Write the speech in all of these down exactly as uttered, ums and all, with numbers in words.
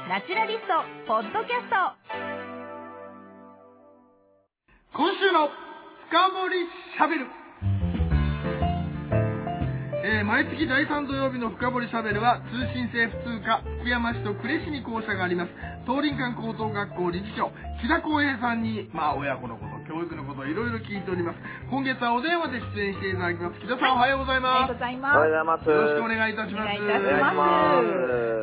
ナチュラリストポッドキャスト。 今週の深掘りしゃべる、えー、毎月だいさん土曜日の深掘りしゃべるは、通信制普通科福山市と呉市に校舎があります東林間高等学校理事長木田光平さんに、まあ親子のこと、教育のことをいろいろ聞いております。今月はお電話で出演していただきます。木田さん、おはようございます。 おはようございます。 おはようございます。 よろしくお願いいたします。 お願いいたします。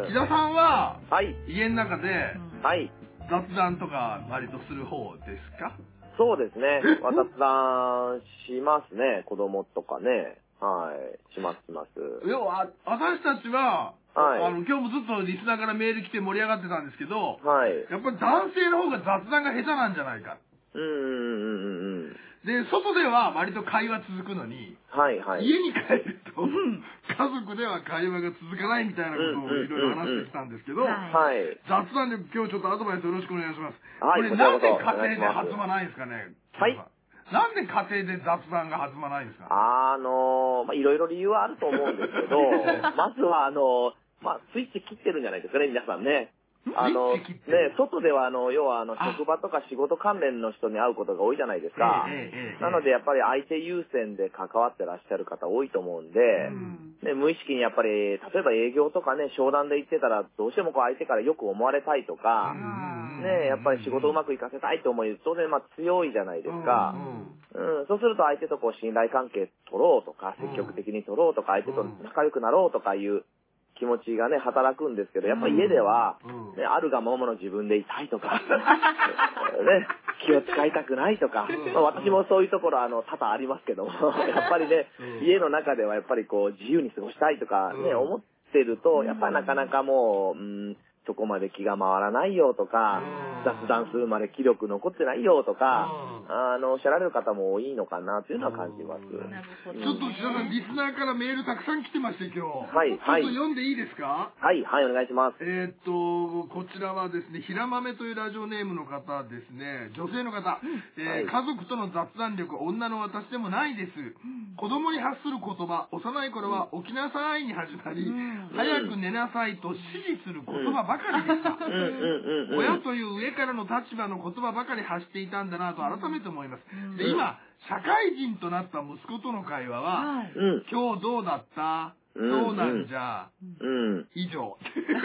木田さんは、 はい。 家の中ではい。 雑談とか割とする方ですか？ そうですね。雑談しますね。子供とかね。はい。します、します。 要は、私たちは、 はい。 あの、今日もずっとリスナーからメール来て盛り上がってたんですけど、 はい。 やっぱり男性の方が雑談が下手なんじゃないか。 うんうんうんうん。 で、外では割と会話続くのに、 はいはい。 家に帰ると、家族では会話が続かないみたいなことをいろいろ話してきたんですけど、 はい。 雑談で今日ちょっとアドバイスよろしくお願いします。 はい。 これなんで家庭で弾まないんですかね？ はい。 なんで家庭で雑談が弾まないんですか？ あのー、まあ、いろいろ理由はあると思うんですけど、まずはあのー、まあ、スイッチ切ってるんじゃないですかね、皆さんね。あの、ね、外ではあの、要はあの、職場とか仕事関連の人に会うことが多いじゃないですか。なのでやっぱり相手優先で関わってらっしゃる方多いと思うんで、ね、無意識にやっぱり、例えば営業とかね、商談で行ってたら、どうしてもこう相手からよく思われたいとか、ね、やっぱり仕事うまくいかせたいと思い、当然まあ強いじゃないですか。うん、そうすると相手とこう信頼関係取ろうとか、積極的に取ろうとか、相手と仲良くなろうとかいう気持ちがね、働くんですけど、やっぱり家では、ね、あるがままの自分でいたいとか、ね、気を使いたくないとか、まあ、私もそういうところあの多々ありますけども、やっぱりね、家の中ではやっぱりこう自由に過ごしたいとかね、思ってると、やっぱりなかなかもう、うんそこまで気が回らないよとか、雑談するまで気力残ってないよとか、あの、おっしゃられる方も多いのかなというのは感じます。ちょっと木田さん、リスナーからメールたくさん来てまして今日。 はい、はい。 ちょっと読んでいいですか？ はい、はい、お願いします。 えーっと、こちらはですね、ひらまめというラジオネームの方ですね、女性の方、えーはい、家族との雑談力、女の私でもないです。子供に発する言葉、幼い頃は起きなさいに始まり、早く寝なさいと指示する言葉ばかりでした。親という上からの立場の言葉ばかり発していたんだなと改めて思います。で、今、社会人となった息子との会話は、今日どうだった？そうなんじゃ、うん、以上。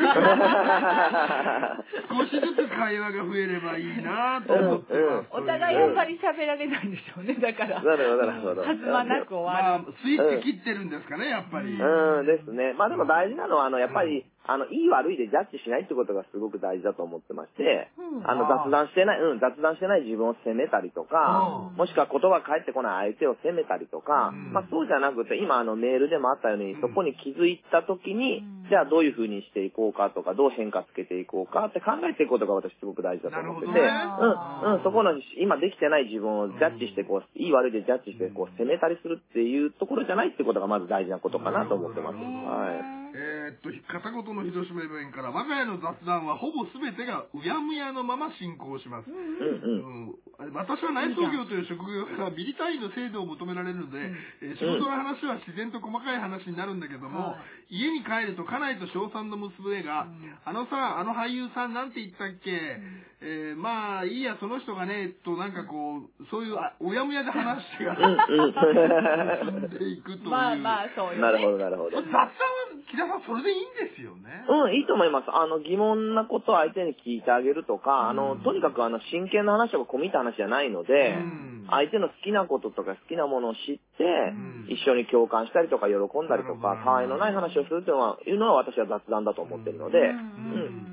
少しずつ会話が増えればいいなと思ってます。 お互いやっぱり喋られないんでしょうね、だから。 なるほど、なるほど。 弾まなく終わる。 まあ、スイッチ切ってるんですかね、やっぱり。 うん、ですね。まあでも大事なのは、あの、やっぱり、あの、いい悪いでジャッジしないってことがすごく大事だと思ってまして、うん、あの、雑談してない、うん、雑談してない自分を責めたりとか、うん、もしくは言葉返ってこない相手を責めたりとか、うん、まあそうじゃなくて、今あのメールでもあったように、そこに気づいたときに、うん、じゃあどういう風にしていこうかとか、どう変化つけていこうかって考えていくことが私すごく大事だと思ってて、ね、うん、うん、そこの今できてない自分をジャッジして、こう、いい悪いでジャッジして、こう、責めたりするっていうところじゃないってことがまず大事なことかなと思ってます。はい。 えー、っと、片言の広島弁から、我が家の雑談はほぼ全てがうやむやのまま進行します。うんうん、私は内装業という職業からミリ単位の制度を求められるので、うん、えー、仕事の話は自然と細かい話になるんだけども、うん、家に帰ると家内と小さんの娘が、うん、あのさ、あの俳優さんなんて言ったっけ、うん、えー、まあいいや、その人がね、となんかこう、そういううやむやで話が進んでいくという。 まあまあそういう、ね。 なるほど、なるほど。 雑談は木田さんそれでいいんですよね。 うん、いいと思います。あの、疑問なことを相手に聞いてあげるとか、うん、あの、とにかくあの、真剣な話とか込み入った話じゃないので、うん、相手の好きなこととか好きなものを知って、うん、一緒に共感したりとか喜んだりとか、他愛のない話をするというのは、いうのは私は雑談だと思ってるので、うん、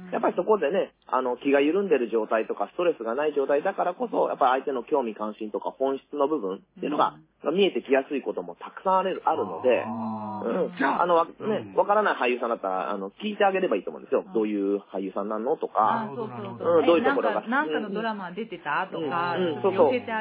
やっぱりそこでね、あの、気が緩んでる状態とか、ストレスがない状態だからこそ、やっぱり相手の興味関心とか本質の部分っていうのが、うん、見えてきやすいこともたくさんあるので、うん、じゃあ、あの、ね、わからない俳優さんだったら、あの、聞いてあげればいいと思うんですよ。どういう俳優さんなのとか、 そうそうそう。 うん、どういうところが。 なんかのドラマ出てたとか、教えてあげるっ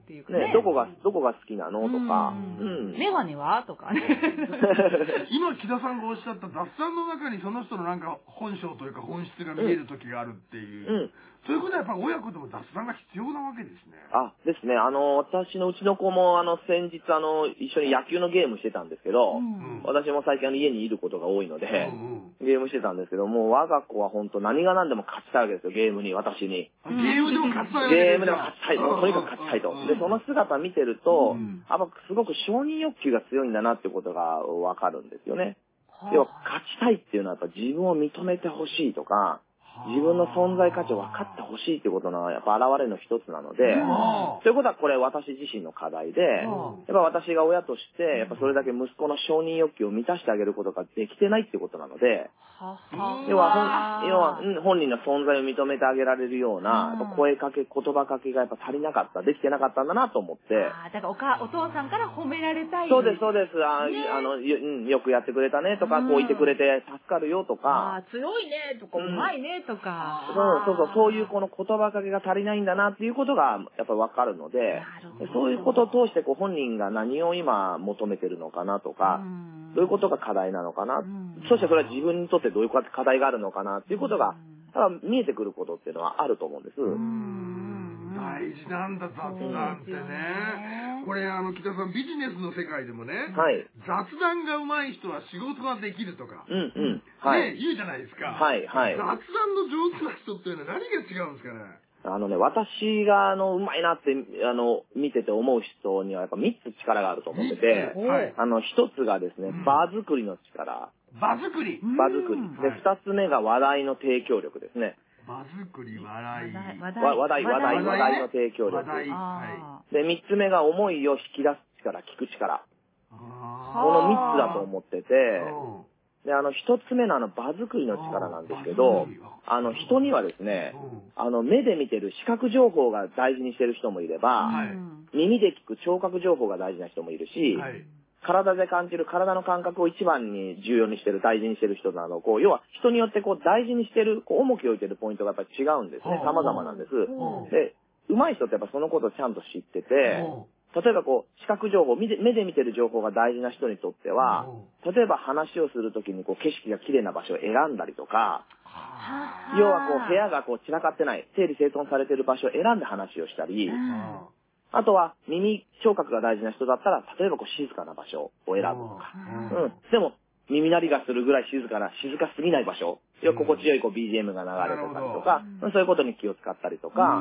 っていうかね。 ね、どこが、どこが好きなのとか。 うん。メガネはとかね。 今、木田さんがおっしゃった雑談の中にその人のなんか本性というか本質が見える時があるっていう。うん。そういうことはやっぱり親子でも雑談が必要なわけですね。 あ、ですね。あの、私のうちの子も、あの、先日、あの、一緒に野球のゲームしてたんですけど、うん、私も最近あの家にいることが多いので、うんうん、ゲームしてたんですけど、もう我が子は本当何が何でも勝ちたいわけですよ、ゲームに、私に。 ゲームでも勝ちたいわけですよ。 ゲームでも勝ちたい。もうとにかく勝ちたいと。で、その姿見てると、うん、やっぱすごく承認欲求が強いんだなってことがわかるんですよね。要は、勝ちたいっていうのはやっぱ自分を認めてほしいとか、自分の存在価値を分かってほしいってことのやっぱ現れの一つなので、そういうことはこれ私自身の課題で、やっぱ私が親として、やっぱそれだけ息子の承認欲求を満たしてあげることができてないってことなので、要は本、要は本人の存在を認めてあげられるような、声かけ、言葉かけがやっぱ足りなかった、できてなかったんだなと思って。 ああ、だからおか、お父さんから褒められたい。 そうです、そうです。あ、ね、あの、よ、よくやってくれたねとか、こう言ってくれて助かるよとか。 あ、強いねとか、うまいねとか。 そうそうそう、そういうこの言葉かけが足りないんだなっていうことがやっぱりわかるので、そういうことを通してこう本人が何を今求めてるのかなとか、どういうことが課題なのかな、そしてそれは自分にとってどういう課題があるのかなっていうことが、ただ見えてくることっていうのはあると思うんです。 大事なんだ、雑談ってね。これ、あの、北さん、ビジネスの世界でもね、はい、雑談が上手い人は仕事ができるとか、うんうん、はい、ね、言うじゃないですか。はい、はい。雑談の上手な人っていうのは何が違うんですかね。 あのね、私が、あの、うまいなって、あの、見てて思う人にはやっぱみっつ力があると思ってて、はい、あの、ひとつがですね、場作りの力。 場作り場作り。で、ふたつめが話題の提供力ですね。 場作り、笑い。 話題、話題、話題、話題の提供力。話題。はい。で、みっつめが思いを引き出す力、聞く力。このみっつだと思ってて、で、あの、一つ目のあの、場作りの力なんですけど、あの、人にはですね、あの、目で見てる視覚情報が大事にしてる人もいれば、はい、耳で聞く聴覚情報が大事な人もいるし、はい、体で感じる体の感覚を一番に重要にしてる、大事にしてる人など、こう、要は人によってこう、大事にしてる、こう、重きを置いてるポイントがやっぱり違うんですね。様々なんです。で、上手い人ってやっぱそのことをちゃんと知ってて、例えばこう、視覚情報、目で見てる情報が大事な人にとっては、例えば話をするときにこう、景色が綺麗な場所を選んだりとか、要はこう、部屋がこう、散らかってない、整理整頓されてる場所を選んで話をしたり、あとは耳、聴覚が大事な人だったら、例えばこう静かな場所を選ぶとか。うん。でも、耳鳴りがするぐらい静かな、静かすぎない場所。要は心地よいこう ビージーエム が流れてたりとか、そういうことに気を使ったりとか、うん。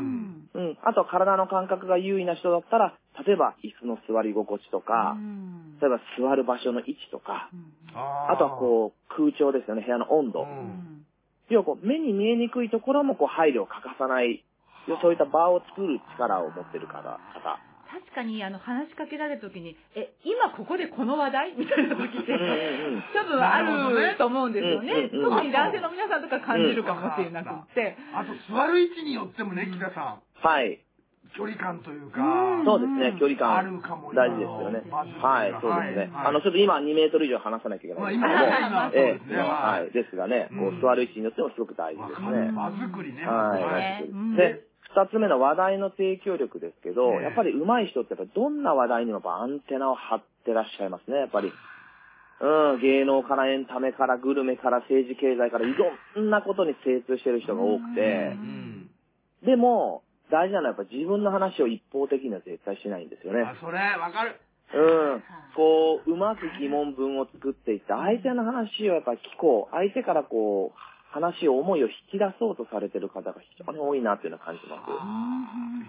うん。あとは体の感覚が優位な人だったら、例えば椅子の座り心地とか、例えば座る場所の位置とか、あとはこう空調ですよね、部屋の温度。要はこう目に見えにくいところもこう配慮を欠かさない。そういった場を作る力を持ってる方。 確かにあの話しかけられるときに、え、今ここでこの話題みたいな時って、多分あると思うんですよね。特に男性の皆さんとか感じるかもしれなくて。 あと座る位置によってもね、木田さん。 はい。 距離感というか。 そうですね、距離感。 あるかも。 大事ですよね。はい、そうですね。あの、ちょっと今にメートル以上離さなきゃいけないんですけども。ええ、はい。ですがね、こう座る位置によってもすごく大事ですね。 場作りね。 はい。で、二つ目の話題の提供力ですけど、やっぱり上手い人ってやっぱどんな話題にもやっぱアンテナを張ってらっしゃいますね、やっぱり。うん、芸能からエンタメからグルメから政治経済からいろんなことに精通してる人が多くて、でも、大事なのはやっぱ自分の話を一方的には絶対しないんですよね。 あ、それ、わかる。 うん。こう、うまく疑問文を作っていって、相手の話をやっぱ聞こう。相手からこう、話を、思いを引き出そうとされてる方が非常に多いなっていうのを感じます。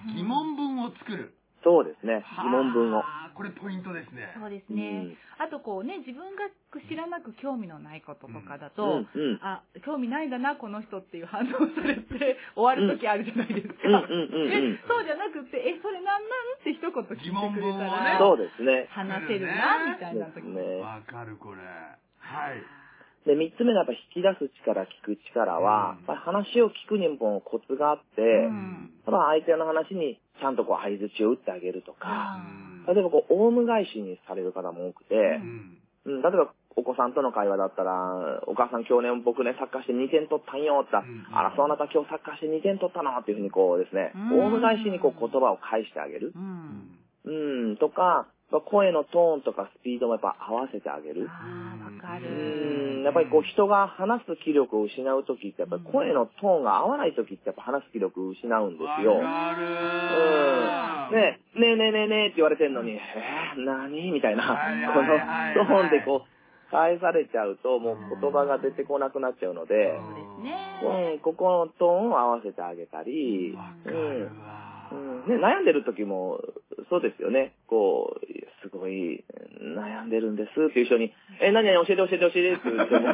疑問文を作る。 そうですね。疑問文を。 これポイントですね。 そうですね。うん、あとこうね、自分が知らなく興味のないこととかだと、うんうん、あ、興味ないんだな、この人っていう反応されて終わる時あるじゃないですか。そうじゃなくて、え、それなんなんって一言聞いてくれたら、 ね、そうですね。 話せるな、みたいな時ね。わかる、これ。はい。 で、三つ目のやっぱ引き出す力、聞く力は、うん、話を聞くにもコツがあって、うん、相手の話にちゃんとこう相槌を打ってあげるとか、うん、例えばこう、オウム返しにされる方も多くて、うん、例えばお子さんとの会話だったら、お母さん今日ね、僕ね、サッカーしてにてん取ったんよって、あら、そうあなた今日サッカーしてにてん取ったのっていうふうにこうですね、オウム返しにこう言葉を返してあげる。うん、うん、とか、声のトーンとかスピードもやっぱ合わせてあげる。 ああ、わかる。 うん、やっぱりこう人が話す気力を失うときって、やっぱり声のトーンが合わないときってやっぱ話す気力を失うんですよ。 わかる。 うん。ねえ、ねえねえねえねえって言われてんのに、えー、何みたいな、このトーンでこう、返されちゃうと、もう言葉が出てこなくなっちゃうので、 そうですね。 うん、ここのトーンを合わせてあげたり、 うんうんね、悩んでる時もそうですよね。こう、すごい悩んでるんですっていう人に、え、何々教えて教えて教えてって言っても、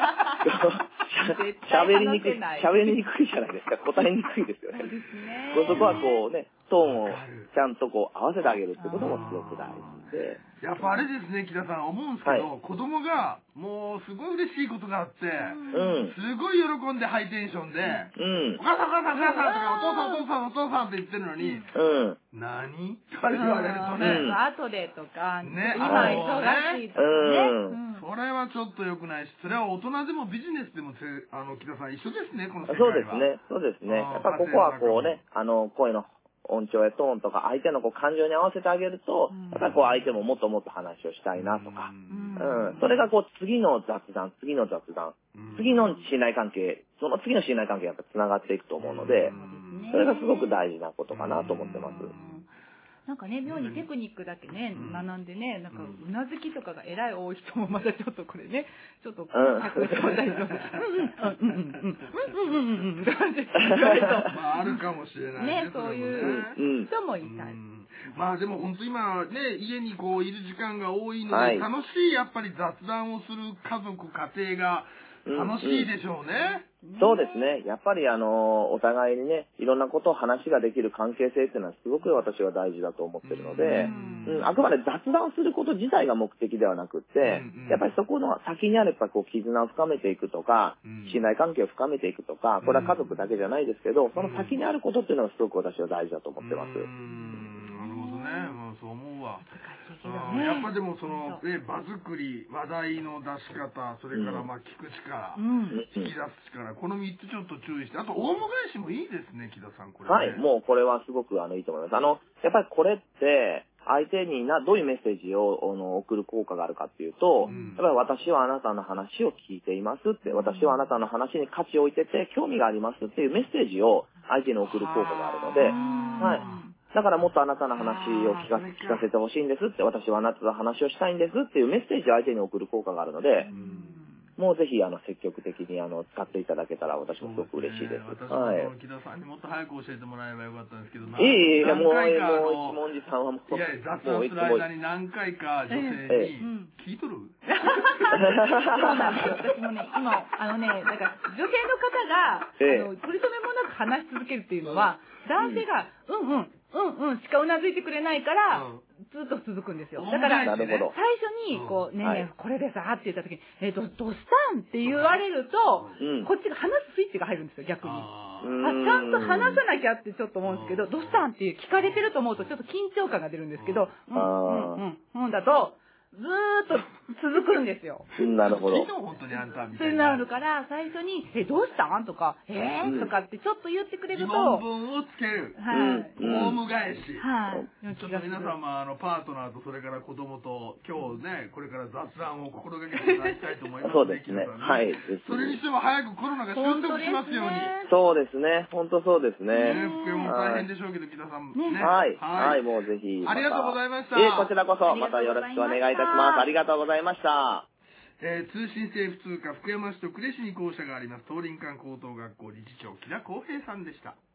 喋りにくい、喋りにくいじゃないですか。答えにくいですよね。 そうですね。 そこはこうね、トーンをちゃんとこう合わせてあげるってこともすごく大事で。 やっぱあれですね、木田さん、思うんですけど、はい、子供がもうすごい嬉しいことがあって、うん、すごい喜んでハイテンションで、うん、お母さんお母さんお母さんとか、お父さんお父さんお父さんって言ってるのに、うん、何とか言われるとね、 うん、後でとか、ね、今忙しいとかね、 それはちょっと良くないし、それは大人でもビジネスでもあの木田さん一緒ですね、この世界は。 そうですね、そうですね。やっぱここはこうね、あの声の音調やトーンとか相手のこう感情に合わせてあげると、やっぱりこう相手ももっともっと話をしたいなとか、うんうん、それがこう次の雑談、次の雑談、次の信頼関係、その次の信頼関係がやっぱつながっていくと思うので、それがすごく大事なことかなと思ってます。 なんかね、妙にテクニックだけね、学んでね、なんか、うなずきとかが偉い多い人もまたちょっとこれね、ちょっと、客をしたりとか、うんうん、うんうん、うんうん、うんうん、感じで、 まあ、あるかもしれないね。そういう人もいたい。 まあでも本当今ね、家にこういる時間が多いので、楽しいやっぱり雑談をする家族、家庭が楽しいでしょうね。 そうですね。やっぱりあの、お互いにね、いろんなことを話ができる関係性っていうのはすごく私は大事だと思ってるので、うん、あくまで雑談すること自体が目的ではなくって、やっぱりそこの先にあるやっぱこう絆を深めていくとか、信頼関係を深めていくとか、これは家族だけじゃないですけど、その先にあることっていうのがすごく私は大事だと思ってます。 なるほどね。まあそう思うわ。ね、やっぱでもその、ね、場作り、話題の出し方、それからまあ聞く力、うん、引き出す力、このみっつちょっと注意して、あとオウム返しもいいですね、木田さん、これ、ね。 はい、もうこれはすごくあのいいと思います。あの、やっぱりこれって、相手にな、どういうメッセージをあの送る効果があるかっていうと、うん、やっぱり私はあなたの話を聞いていますって、私はあなたの話に価値を置いてて興味がありますっていうメッセージを相手に送る効果があるので、はい。だからもっとあなたの話を聞かせ、聞かせてほしいんですって、私はあなたの話をしたいんですっていうメッセージを相手に送る効果があるので、もうぜひあの積極的にあの使っていただけたら私もすごく嬉しいです。 私も木田さんにもっと早く教えてもらえばよかったんですけど、 いえいえ、もう、もう一文字さんはもう、 いやいや、雑談する間に何回か女性に、聞いとるそうなんですよ。私もね、今、あのね、なんか女性の方が、ええ、あの取り留めもなく話し続けるっていうのは、男性が、うんうん、うんうんしかうなずいてくれないから、うん、ずっと続くんですよ。だから、最初に、こう、ねえねえ、これでさ、って言った時に、え、ど、どうしたんって言われると、うん、こっちが話すスイッチが入るんですよ、逆に。あ、ちゃんと話さなきゃってちょっと思うんですけど、どうしたんって聞かれてると思うと、ちょっと緊張感が出るんですけど、うん、うん、うん、うんだと、ずーっと続くんですよ。 なるほど。 本当にあんたみたいな。そうなるから、最初に、え、どうしたんとか、えー、うん、とかってちょっと言ってくれると。 疑問文をつける。はい。オウム返し。はい。ちょっと皆様、あの、パートナーとそれから子供と、今日ね、これから雑談を心がけていただきたいと思います。 そうですね。はい。 それにしても早くコロナが収束しますように。 そうですね。本当そうですね。 ね、福山も大変でしょうけど、木田さんね。 はい。はい。もうぜひ。 ありがとうございました。 え、こちらこそ、またよろしくお願いいたします。ありがとうございました。 えー、通信制普通科福山市と呉市に校舎があります東林館高等学校理事長木田康平さんでした。